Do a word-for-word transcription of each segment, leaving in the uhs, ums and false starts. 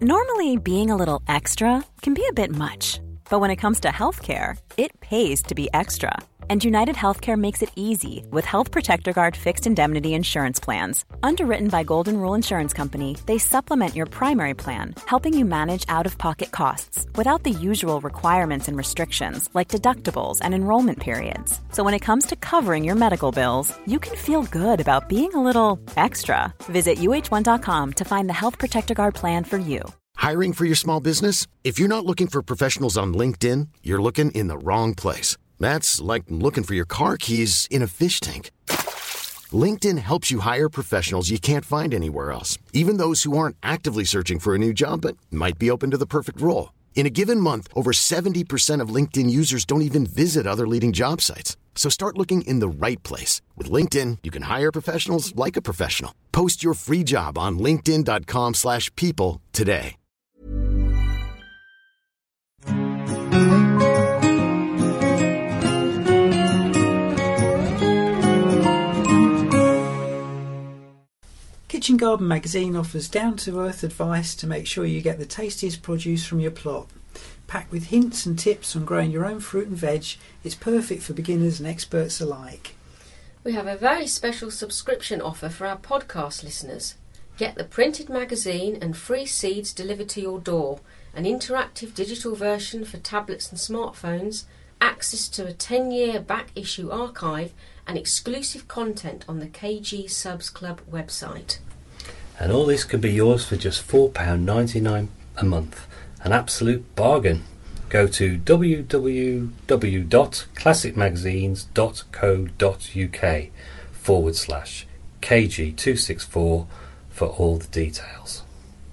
Normally, being a little extra can be a bit much, but when it comes to healthcare, it pays to be extra. And United Healthcare makes it easy with Health Protector Guard fixed indemnity insurance plans. Underwritten by Golden Rule Insurance Company, they supplement your primary plan, helping you manage out-of-pocket costs without the usual requirements and restrictions like deductibles and enrollment periods. So when it comes to covering your medical bills, you can feel good about being a little extra. Visit U H one dot com to find the Health Protector Guard plan for you. Hiring for your small business? If you're not looking for professionals on LinkedIn, you're looking in the wrong place. That's like looking for your car keys in a fish tank. LinkedIn helps you hire professionals you can't find anywhere else, even those who aren't actively searching for a new job but might be open to the perfect role. In a given month, over seventy percent of LinkedIn users don't even visit other leading job sites. So start looking in the right place. With LinkedIn, you can hire professionals like a professional. Post your free job on linkedin dot com slash people today. Kitchen Garden magazine offers down-to-earth advice to make sure you get the tastiest produce from your plot. Packed with hints and tips on growing your own fruit and veg, it's perfect for beginners and experts alike. We have a very special subscription offer for our podcast listeners. Get the printed magazine and free seeds delivered to your door, an interactive digital version for tablets and smartphones, access to a ten-year back issue archive, and exclusive content on the K G Subs Club website. And all this can be yours for just four pounds ninety-nine a month. An absolute bargain. Go to w w w dot classic magazines dot co dot u k forward slash K G two sixty-four for all the details.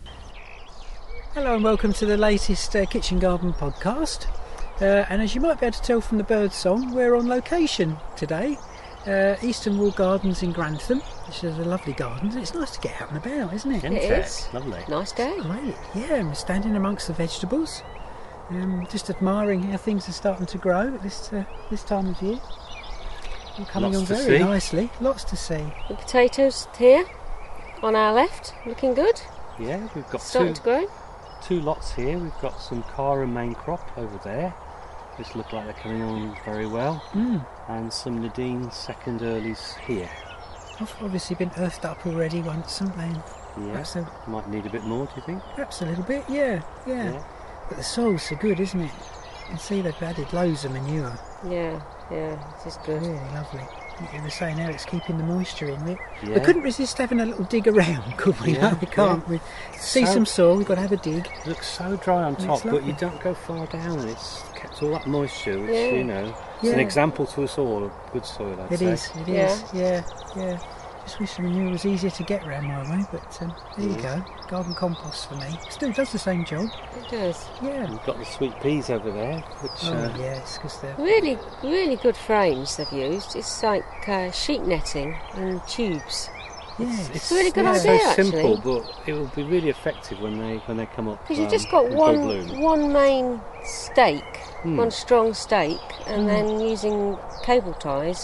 Hello and welcome to the latest uh, Kitchen Garden podcast. Uh, and as you might be able to tell from the bird song, we're on location today. Uh, Eastern Wall Gardens in Grantham, which is a lovely garden. It's nice to get out and about, isn't it? It is. Lovely. Nice day. Great, yeah, and we're standing amongst the vegetables, um, just admiring how things are starting to grow at this uh, this time of year. All coming Lots on to very see. nicely, lots to see. The potatoes here on our left, looking good. Yeah, we've got Starting two, to grow. two lots here. We've got some Cara main crop over there, which look like they're coming on very well. Mm. And some Nadine second earlies here. I've obviously been earthed up already once, haven't they? Yeah, Perhaps a, might need a bit more, do you think? perhaps a little bit, yeah, yeah, Yeah. But the soil's so good, isn't it? You can see they've added loads of manure. Yeah, yeah, it is good. Really lovely. You were saying how it's keeping the moisture in. We, we Yeah. couldn't resist having a little dig around, could we? Yeah, No, we can't. yeah. We see So- some soil, we've got to have a dig. It looks so dry on It's top, but lovely. you don't go far down, and it's kept all that moisture, which, Yeah. you know, it's an Yeah. example to us all of good soil, I'd It say. is, it Yeah. is, yeah, yeah. Just wish the manure was easier to get round my way, but um, there you Yeah. go. Garden compost for me. Still does the same job. It does. Yeah. We've got the sweet peas over there, which Oh, uh, yes, because they're... Really, really good frames they've used. It's like uh, sheet netting in tubes. Yes. It's a really good yeah. idea, so actually. simple, but it will be really effective when they when they come up. Because you've um, just got in full one bloom. one main stake, Hmm. one strong stake, and Hmm. then using cable ties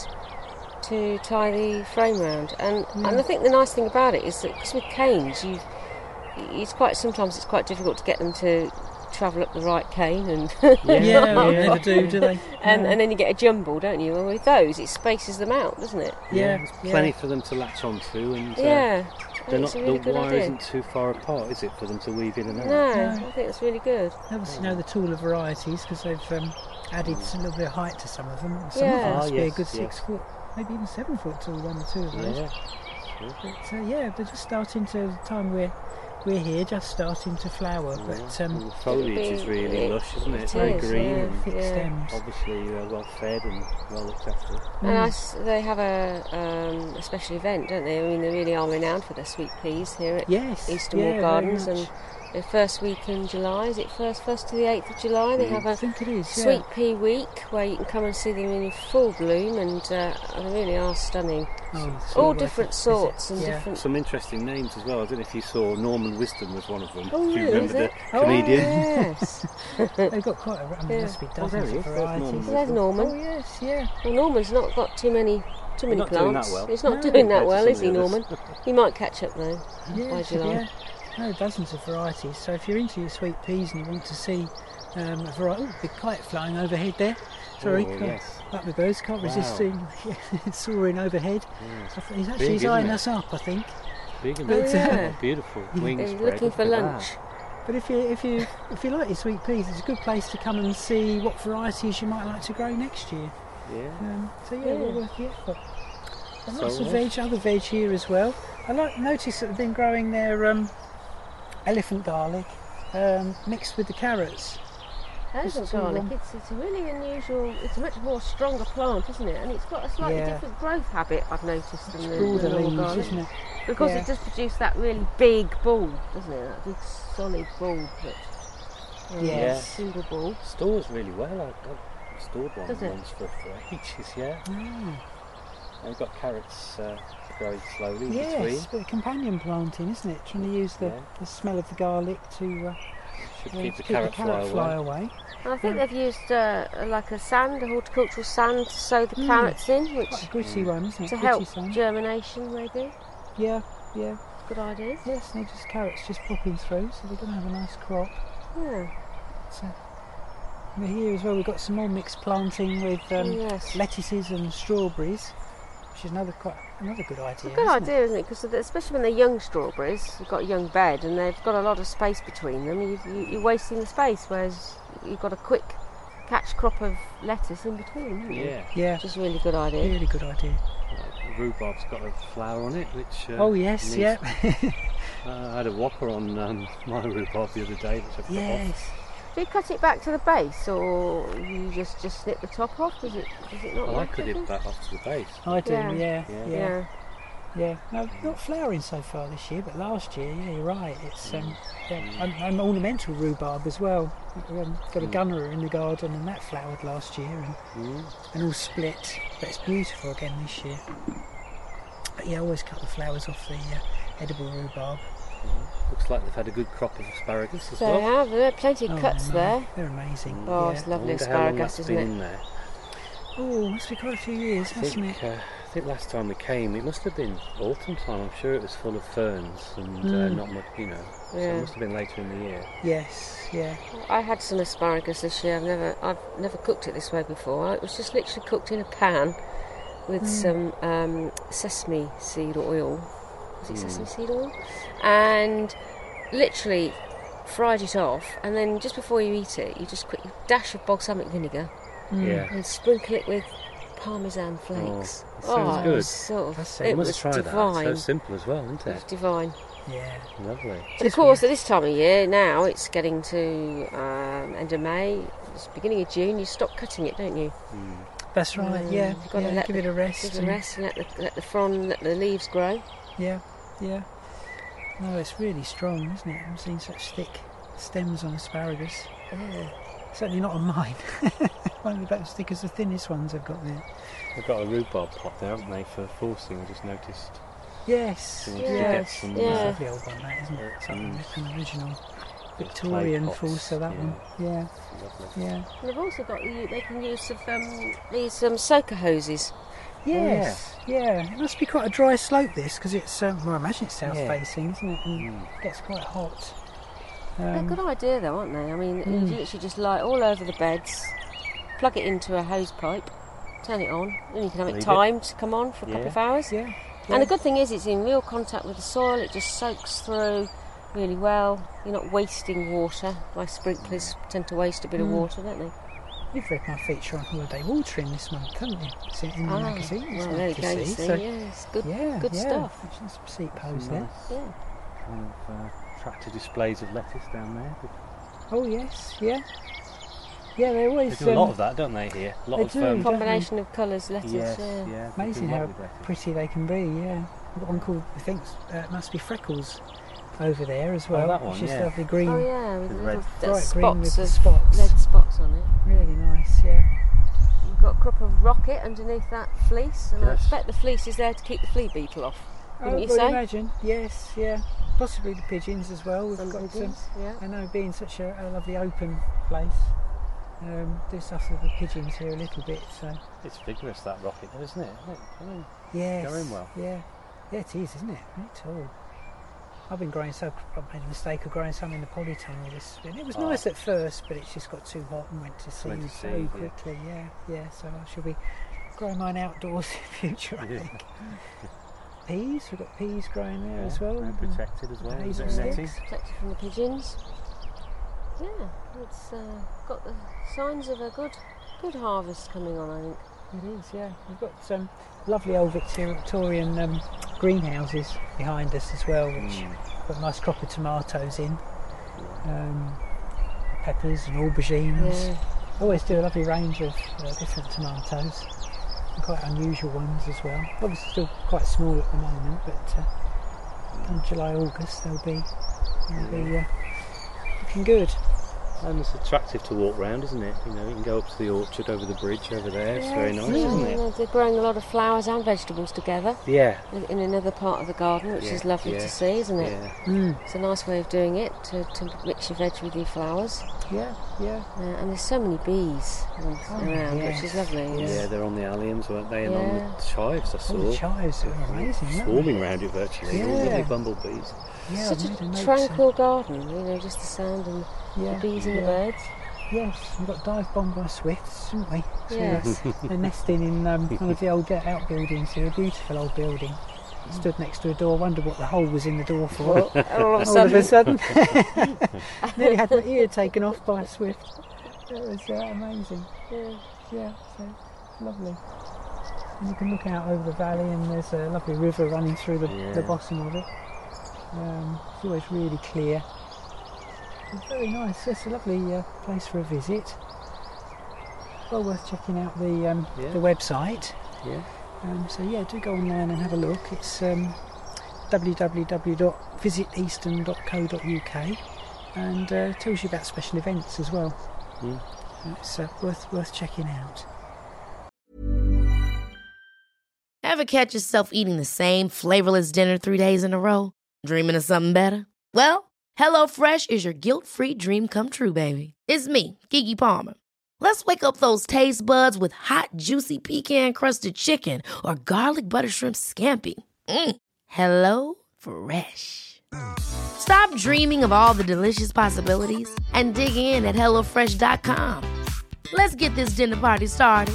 to tie the frame round. And Yeah. and I think the nice thing about it is that because with canes, you it's quite sometimes it's quite difficult to get them to travel up the right cane and Yeah, Yeah. they never do, do they? and, No. and then you get a jumble, don't you? And with those, it spaces them out, doesn't it? Yeah, there's yeah. plenty for them to latch onto, and uh, Yeah, they're it's not a really the good wire idea. isn't too far apart, is it, for them to weave in and out? No, No. I think it's really good. They obviously know the taller varieties because they've um, added a little bit of height to some of them. Some of Yeah. them must Ah, be a yes, good six yes. foot, maybe even seven foot tall, one or two of those. Yeah. But uh, yeah, they're just starting to, the time we're, we're here, just starting to flower. But Yeah. um, And the foliage It'll is be- really it- lush, isn't it? it It's very is, green yeah. and thick Yeah. stems. obviously uh, well fed and well looked after. And Mm. I s they have a, um, a special event, don't they? I mean, they really are renowned for their sweet peas here at Yes, Eastern yeah, Wall very Gardens. much. And the first week in July, is it first, first to the eighth of July? They Mm. have I a think it is. Yeah. sweet pea week where you can come and see them in full bloom, and uh, they really are stunning. Oh, it's All well worth different it, is it? sorts and Yeah. different. Some interesting names as well. I don't know if you saw Norman Wisdom was one of them. Oh, Do you really? remember Is the it? Oh, comedian? Yes. They've got quite a. I mean, Yeah. there must be Oh, dozens there he of is, there's varieties. Norman. There's Norman. Oh yes, yeah. Well, Norman's not got too many too many not doing plants. that well. He's not No, doing that compared to well, some is of he, the others. Norman? He might catch up though. Yeah, By should- July. yeah. no, dozens of varieties. So if you're into your sweet peas and you want to see um, a variety, oh, big kite flying overhead there. Sorry, Oh, yes. like the birds can't Wow. resist seeing soaring overhead. Yes. I think he's actually Big, he's isn't eyeing it? us up, I think. Big and But, beautiful. yeah. Beautiful Yeah. wing They're spread. looking for Look at lunch. that. But if you if you if you like your sweet peas, it's a good place to come and see what varieties you might like to grow next year. Yeah. Um, so yeah, Yeah. well worth the effort. And So lots of what? veg, other veg here as well. I like notice that they've been growing their um, elephant garlic um, mixed with the carrots. Elephant Just to, garlic, um, it's, it's a really unusual, it's a much more stronger plant, isn't it? And it's got a slightly Yeah. different growth habit, I've noticed, than the, Broader the normal leaves, garlic. isn't it? Because Yeah. it does produce that really big bulb, doesn't it? That big solid bulb that um, Yes. single bulb. Stores really well. I, I stored one Does it? once for, for ages, yeah. Mm. And we've got carrots uh, growing slowly in Yes, between. but a companion planting, isn't it? Trying to use the, Yeah. the smell of the garlic to uh, Should uh, keep the keep carrot, the carrot fly, fly away. away. And I think Mm. they've used uh, like a sand, a horticultural sand, to sow the Mm. carrots in, which Quite a gritty one, isn't it? to Gritty help sun. germination, maybe. Yeah, yeah. Good ideas. Yes, they're just carrots just popping through, so they're going to have a nice crop. Yeah. So, we're here as well. We've got some more mixed planting with um, Yes. lettuces and strawberries, which is another quite another good idea. It's a good isn't idea, isn't it? Because especially when they're young strawberries, you've got a young bed and they've got a lot of space between them. You, you, you're wasting the space, whereas you've got a quick catch crop of lettuce in between, haven't you? Yeah. it? Yeah, Which is a really good idea. really good idea. Uh, the rhubarb's got a flower on it, which. Uh, Oh yes, needs- yeah, Uh, I had a whopper on um, my rhubarb the other day, which I cut off. yes. Do you cut it back to the base, or you just just snip the top off? Does it does it not? I work, cut does it back off to the base. I do, Yeah. yeah, Yeah. yeah, Yeah. yeah. No, not flowering so far this year, but last year, yeah, you're right. It's um, yeah, and, and ornamental rhubarb as well. Um, got a Mm. gunner in the garden, and that flowered last year, and, Mm. and all split. But it's beautiful again this year. But yeah, I always cut the flowers off the uh, edible rhubarb. Looks like they've had a good crop of asparagus as They well. have. There are plenty of Oh, cuts no, there. They're amazing. Oh, yeah. it's I lovely wonder how long asparagus, that's isn't been it? in there. Oh, must be quite a few years, I mustn't think, it? uh, I think last time we came, it must have been autumn time. I'm sure it was full of ferns and uh, Mm. not much, you know. So Yeah. it must have been later in the year. Yes, yeah. I had some asparagus this year. I've never, I've never cooked it this way before. It was just literally cooked in a pan with Mm. some um, sesame seed oil. Was it Mm. sesame seed oil? And literally fried it off. And then just before you eat it, you just quickly dash of balsamic vinegar Mm. Yeah. and sprinkle it with parmesan flakes. it sounds it good. was sort of, That's- it You must was try divine. that. It's so simple as well, isn't It was it? divine. Yeah. Lovely. But of course, at this time of year, now it's getting to um, end of May, it's beginning of June. You stop cutting it, don't you? Mm. That's right, Mm, yeah. you've gotta yeah. let Give it a rest. Give it a and- rest and let the, let the frond, let the leaves grow. Yeah, yeah. No, it's really strong, isn't it? I've seen such thick stems on asparagus. Yeah. Certainly not on mine. Won't be about as thick as the thinnest ones I've got there. They've got a rhubarb plot there, haven't they, for forcing? I just noticed. Yes, So we should yes. get some, It's a yeah. lovely old one, that, isn't it? It's like Mm. an original Those Victorian clay pots, Forster, that yeah. one. Yeah, Lovely. yeah. And they've also got, the- they can use of, um, these um, soaker hoses. Yes, yeah. It must be quite a dry slope, this, because it's, um, well, I imagine it's south Yeah. facing, isn't it? And Mm. it gets quite hot. They're a Um, good idea though, aren't they? I mean, Mm. you literally just lie all over the beds, plug it into a hose pipe, turn it on, and you can have it Leave it. timed to come on for a couple Yeah. of hours. yeah. And the good thing is it's in real contact with the soil, it just soaks through really well. You're not wasting water. My sprinklers tend to waste a bit of Mm. water, don't they? You've read my feature on holiday watering this month, haven't you? It's in in the Ah, magazine. It's well, nice there you to go, you see. see. So, Yeah, it's good, yeah, good yeah. stuff. Actually, some seat Some pose there. nice Yeah. kind of uh, tractor displays of lettuce down there. Oh yes, yeah, yeah. They They always do a lot um, of that, don't they? Here, a lot they of do. um, Combination of colours, lettuce, yes, yeah. yeah. they do amazing a lot how with lettuce. pretty they can be. Yeah, I've got one called I think uh, it must be Freckles over there as well. that one, Which is yeah. lovely green, Oh yeah, with With the red- little bright spots green with the of spots. red spots on it. Really nice. Yeah. You've got a crop of rocket underneath that fleece, and I Yes. expect the fleece is there to keep the flea beetle off. Wouldn't I you would say? imagine. Yes, yeah. Possibly the pigeons as well. We've Some got some. pigeons, yeah. I know, being such a, a lovely open place, um, do suffer the pigeons here a little bit. So It's vigorous, that rocket, though, isn't it? Isn't it? I mean, yes, Going well. Yeah, yeah, it is, isn't it? Very tall. I've been growing so. I made a mistake of growing some in the polytunnel this spring. It was Oh. nice at first, but it's just got too hot and went to seed Went to so seed, yeah. quickly. Yeah, yeah. So I shall be growing mine outdoors in future, I Yeah. think. Peas, we've got peas growing there as well. And protected as well. Hazel Is it sticks. netting? Protected from the pigeons. Yeah, it's uh, got the signs of a good, good harvest coming on, I think. It is, yeah. We've got some lovely old Victor- Victorian um, greenhouses behind us as well, which Mm. got a nice crop of tomatoes in, um, peppers and aubergines. Yeah. Always do a lovely range of uh, different tomatoes, and quite unusual ones as well. Obviously still quite small at the moment, but uh, come July, August they'll be, they'll be uh, looking good. And it's attractive to walk round, isn't it? You know, you can go up to the orchard over the bridge over there. It's very nice, yeah, isn't it? and They're growing a lot of flowers and vegetables together Yeah. in, in another part of the garden, which Yeah, is lovely yeah, to see, isn't it? Yeah. Mm. It's a nice way of doing it, to, to mix your veg with your flowers. Yeah, yeah. Uh, and there's so many bees on- Oh, around, yes. which is lovely. Yeah, It's- they're on the alliums, weren't they? And on Yeah. the chives, I saw. All the chives are amazing, aren't they? Swarming round it virtually. All Yeah. lovely bumblebees. Yeah, Such I've made a note to- tranquil garden, you know, just the sound and yeah, the bees and the yeah. birds. Yes, we got dive bombed by swifts, didn't we? So Yes. they're, they're nesting in um, one of the old uh, outbuildings here, a beautiful old building. Stood next to a door, wondered what the hole was in the door for. Well, all of a All of a sudden, sudden, nearly had my ear taken off by a swift. It was uh, amazing. yeah. Yeah, so lovely. And you can look out over the valley, and there's a lovely river running through the, Yeah. the bottom of it. Um, it's always really clear. It's very nice. It's a lovely uh, place for a visit. Well worth checking out the um, Yeah. the website. Yeah. Um, so yeah, do go online and have a look. It's um, w w w dot visit easton dot co dot u k, and uh, tells you about special events as well. Mm. It's uh, worth worth checking out. Ever catch yourself eating the same flavorless dinner three days in a row? Dreaming of something better? Well, HelloFresh is your guilt-free dream come true, baby. It's me, Keke Palmer. Let's wake up those taste buds with hot, juicy pecan-crusted chicken or garlic butter shrimp scampi. Mm. Hello Fresh. Stop dreaming of all the delicious possibilities and dig in at hello fresh dot com. Let's get this dinner party started.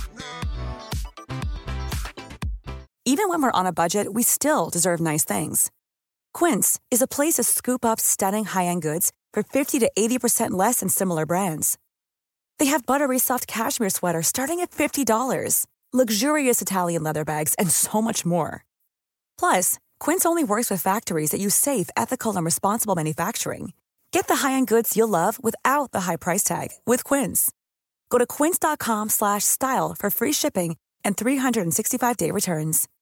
Even when we're on a budget, we still deserve nice things. Quince is a place to scoop up stunning high-end goods for fifty to eighty percent less than similar brands. They have buttery soft cashmere sweaters starting at fifty dollars, luxurious Italian leather bags, and so much more. Plus, Quince only works with factories that use safe, ethical, and responsible manufacturing. Get the high-end goods you'll love without the high price tag with Quince. Go to quince dot com slash style for free shipping and three sixty-five day returns.